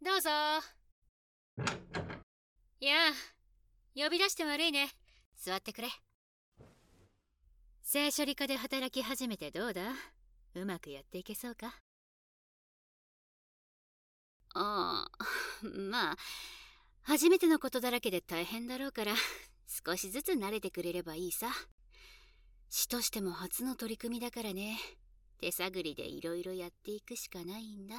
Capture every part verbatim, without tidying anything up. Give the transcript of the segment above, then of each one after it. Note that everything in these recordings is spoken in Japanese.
どうぞ。いやあ、呼び出して悪いね。座ってくれ。性処理課で働き始めてどうだ？うまくやっていけそうか？ああ、まあ、初めてのことだらけで大変だろうから、少しずつ慣れてくれればいいさ。市としても初の取り組みだからね。手探りでいろいろやっていくしかないんだ。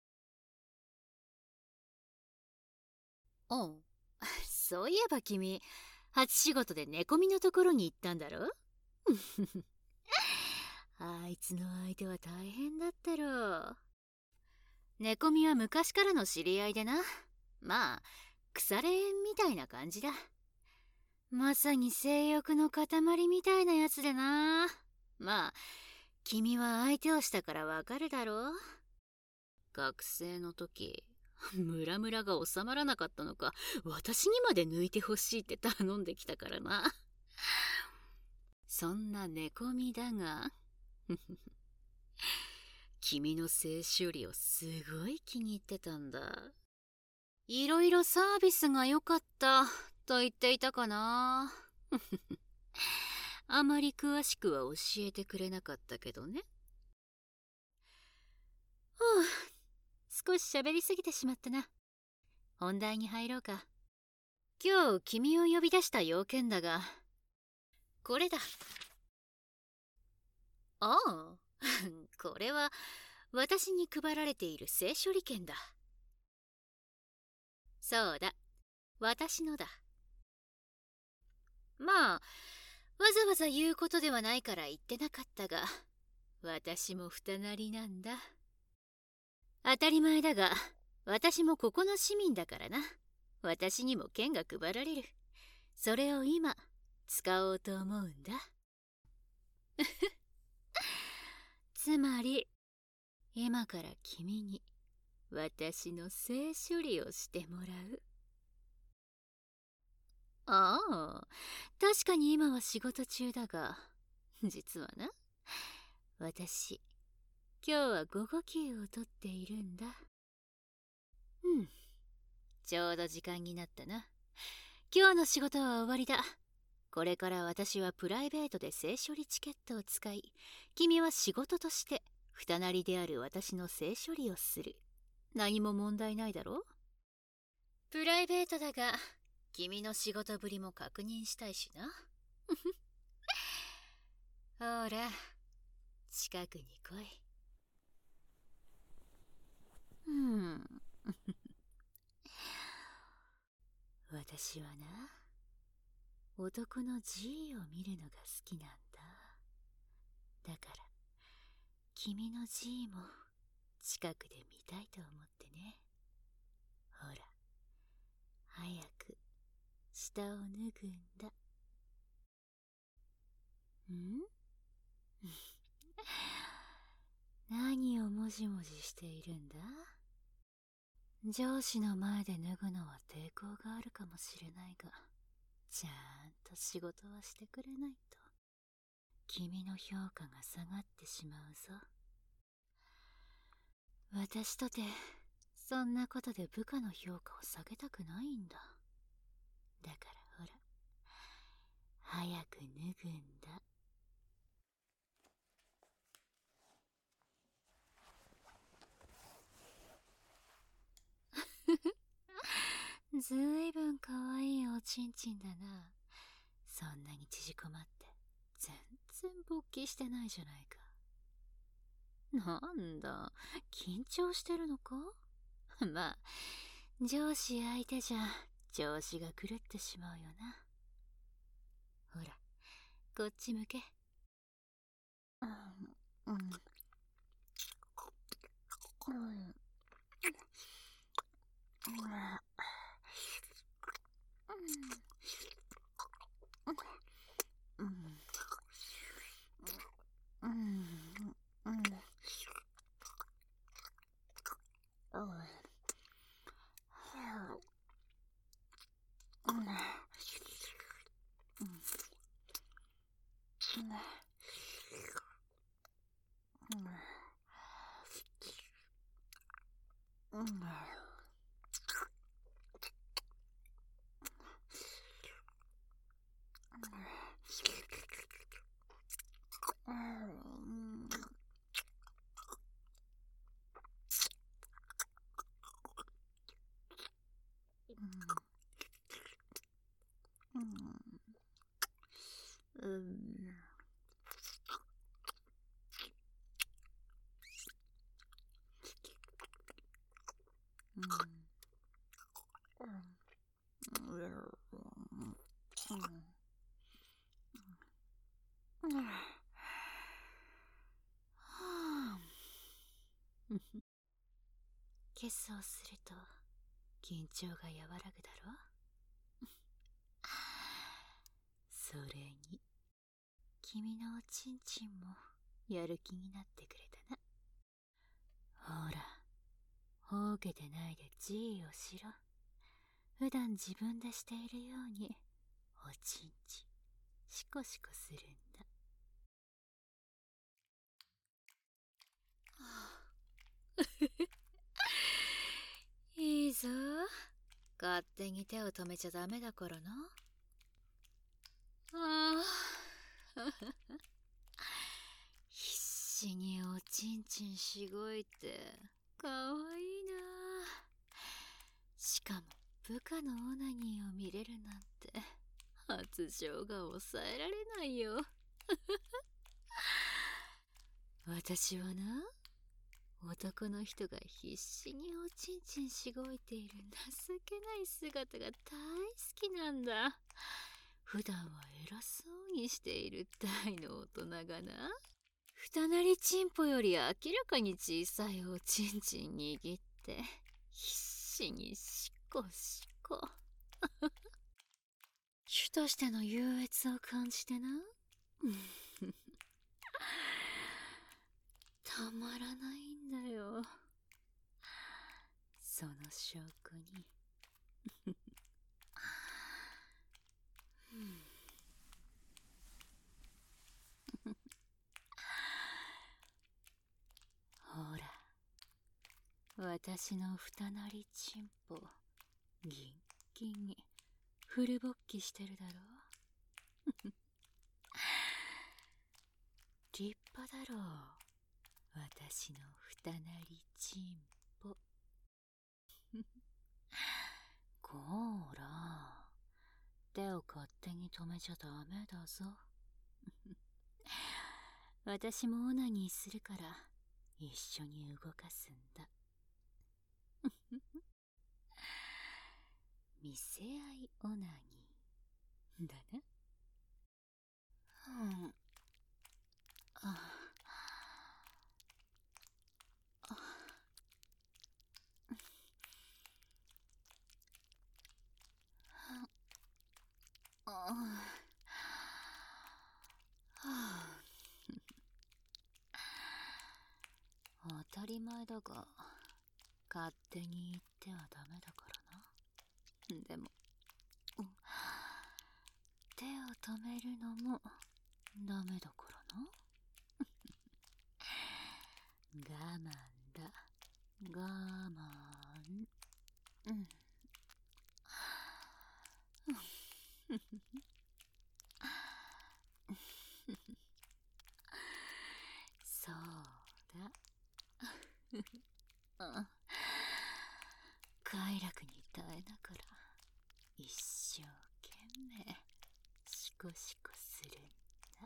おう、そういえば君、初仕事で寝込みのところに行ったんだろ？あいつの相手は大変だったろう。寝込みは昔からの知り合いでな。まあ、腐れ縁みたいな感じだ。まさに性欲の塊みたいなやつでな。まあ、君は相手をしたからわかるだろう。学生の時、ムラムラが収まらなかったのか、私にまで抜いてほしいって頼んできたからな。そんな寝込みだが君の性処理をすごい気に入ってたんだ。いろいろサービスが良かったと言っていたかな。あまり詳しくは教えてくれなかったけどね。ふう、少し喋りすぎてしまったな。本題に入ろうか。今日君を呼び出した要件だが、これだ。ああこれは私に配られている性処理券だ。そうだ、私のだ。まあ、わざわざ言うことではないから言ってなかったが、私も二なりなんだ。当たり前だが、私もここの市民だからな。私にも券が配られる。それを今、使おうと思うんだ。つまり、今から君に私の性処理をしてもらう。ああ、確かに今は仕事中だが、実はな、私、今日は午後休を取っているんだ。うん、ちょうど時間になったな。今日の仕事は終わりだ。これから私はプライベートで性処理チケットを使い、君は仕事として二なりである私の性処理をする。何も問題ないだろう？プライベートだが、君の仕事ぶりも確認したいしな。ほら、近くに来い。うん。私はな、男の G を見るのが好きなんだ。だから、君の G も近くで見たいと思ってね。ほら、早く下を脱ぐんだ。ん？何をもじもじしているんだ？上司の前で脱ぐのは抵抗があるかもしれないが、ちゃんと仕事はしてくれないと君の評価が下がってしまうぞ。私とてそんなことで部下の評価を下げたくないんだ。だからほら、早く脱ぐんだ。ずいぶんかわいいおちんちんだな。そんなに縮こまって全然勃起してないじゃないか。なんだ、緊張してるのか？まあ、上司相手じゃ調子が狂ってしまうよな。ほら、こっち向け。うん、うん、うん、うん、うん、うん、 キスをすると緊張が和らぐだろ。それに君のおちんちんもやる気になってくれたな。ほら、ほうけてないでじーをしろ。普段自分でしているようにおちんちんシコシコするんだ。いいぞ、勝手に手を止めちゃダメだからな。ああ必死におちんちんしごいてかわいいな。しかも部下のオナニーを見れるなんて発情が抑えられないよ。私はな、男の人が必死におちんちんしごいている情けない姿が大好きなんだ。普段は偉そうにしている大の大人がな、二なりチンポより明らかに小さいおちんちん握って必死にシコシコ主としての優越を感じてなたまらないんだよ。その証拠にほら、私の二なりチンポギンギンにフル勃起してるだろ。立派だろう、私の二なりチンポ。こーら、手を勝手に止めちゃダメだぞ。私もオナニーするから一緒に動かすんだ。見せ合いオナニーだな。うん。ああああ当たり前だが勝手に言ってはダメだからな。でも、うん、手を止めるのもダメだからな。我慢だ、我慢。うんそうだ。快楽に耐えながら一生懸命シコシコするんだ。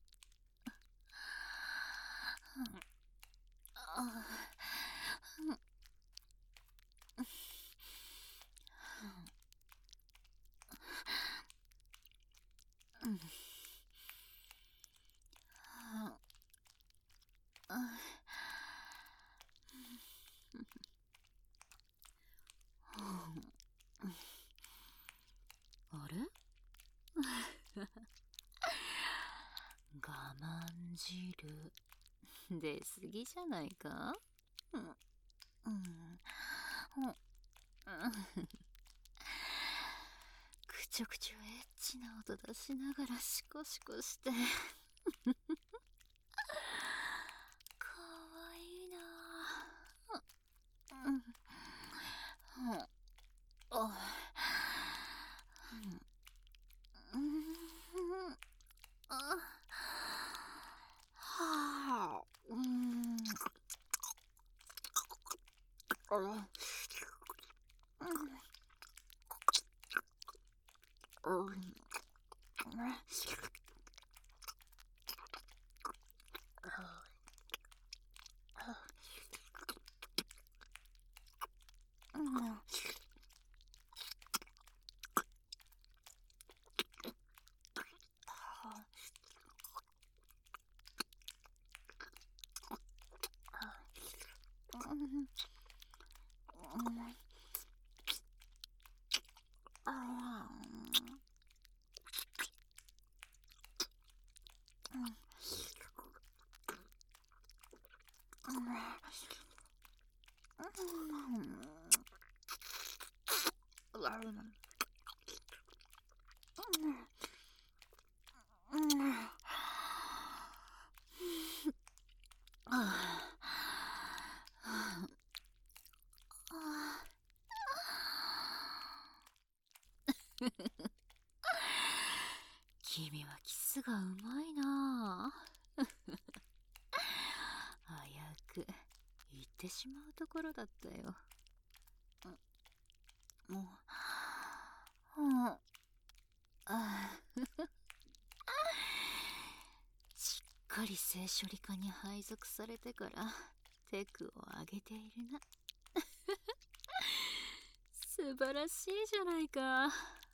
あれ我慢汁出すぎじゃないか。うん、うん、くちょくちょエッチな音出しながらシコシコしてかわいいな。うん、うん、あ、うん、あ、はあ、うん、あ、うん、 君はキスがうまいなあ。危うく言ってしまうところだったよ。もう、うん、あしっかり性処理課に配属されてからテクを上げているな。素晴らしいじゃないか。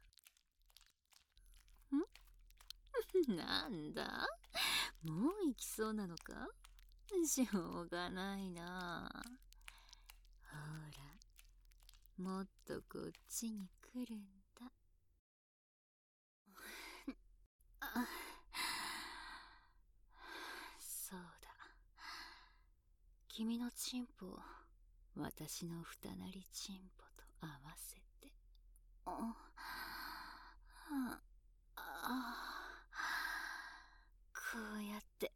んなんだ、もう行きそうなのか。しょうがないな。ほら、もっとこっちに来るんだ。あ、そうだ、君のチンポを私の二なりチンポと合わせて。あああ、こうやって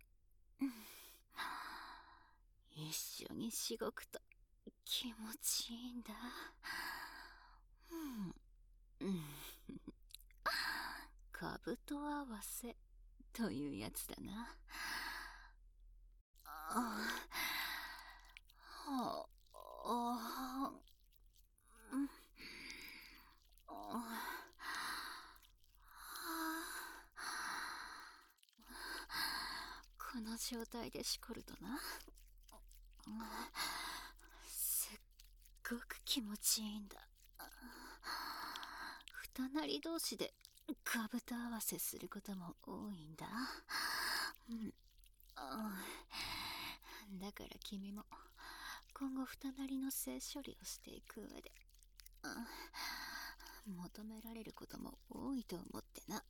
一緒にしごくと気持ちいいんだ。うん、うん、かぶと合わせというやつだな。あああ、うん、この状態でしこるとな、すっごく気持ちいいんだ。二なり同士でかぶと合わせすることも多いんだ。うん、だから君も今後二なりの性処理をしていく上で、求められることも多いと思ってな。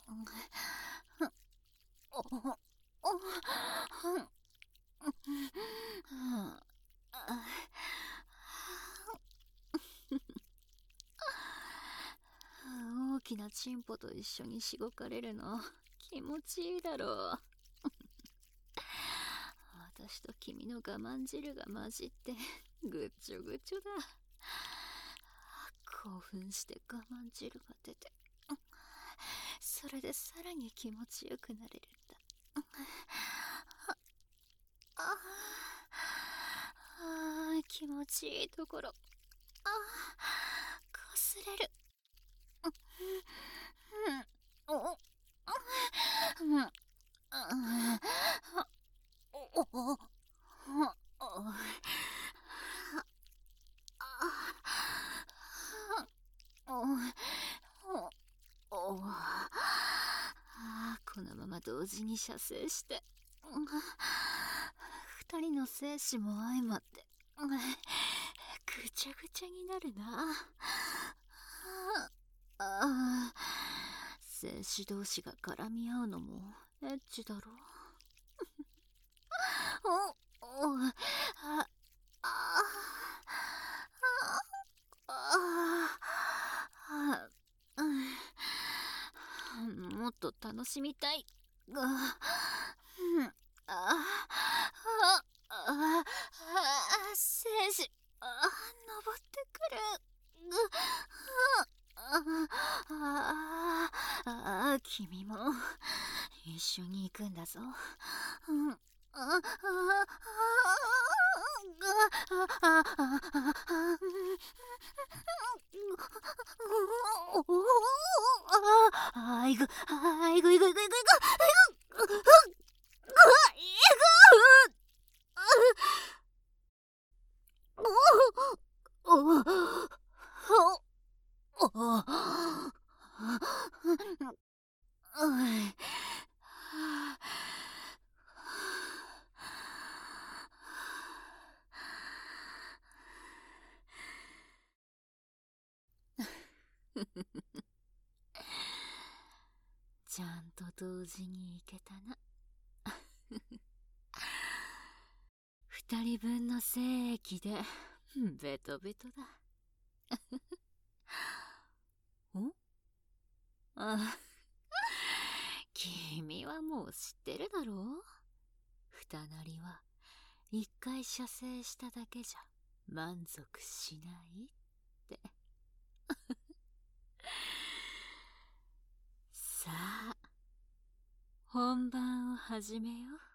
大きなチンポと一緒にしごかれるの気持ちいいだろう。私と君の我慢汁が混じってぐっちょぐちょだ。興奮して我慢汁が出て、それでさらに気持ちよくなれるんだ。ああ、気持ちいいところ、ああ、こすれる。このまま同時に射精して二人の精子も相まってぐちゃぐちゃになるな。ああ、精子同士が絡み合うのもエッチだろ。おお、あああああ、もっと楽しみたいが、うん、ああああ、精子、ああ、登ってくる。あああ、君も一緒に行くんだぞ。うん、あああいぐ、あいぐいぐいぐいぐいぐい同時に行けたな。二人分の精液でベトベトだ。んあ、君はもう知ってるだろう。二なりは一回射精しただけじゃ満足しないって。さあ、本番を始めよう。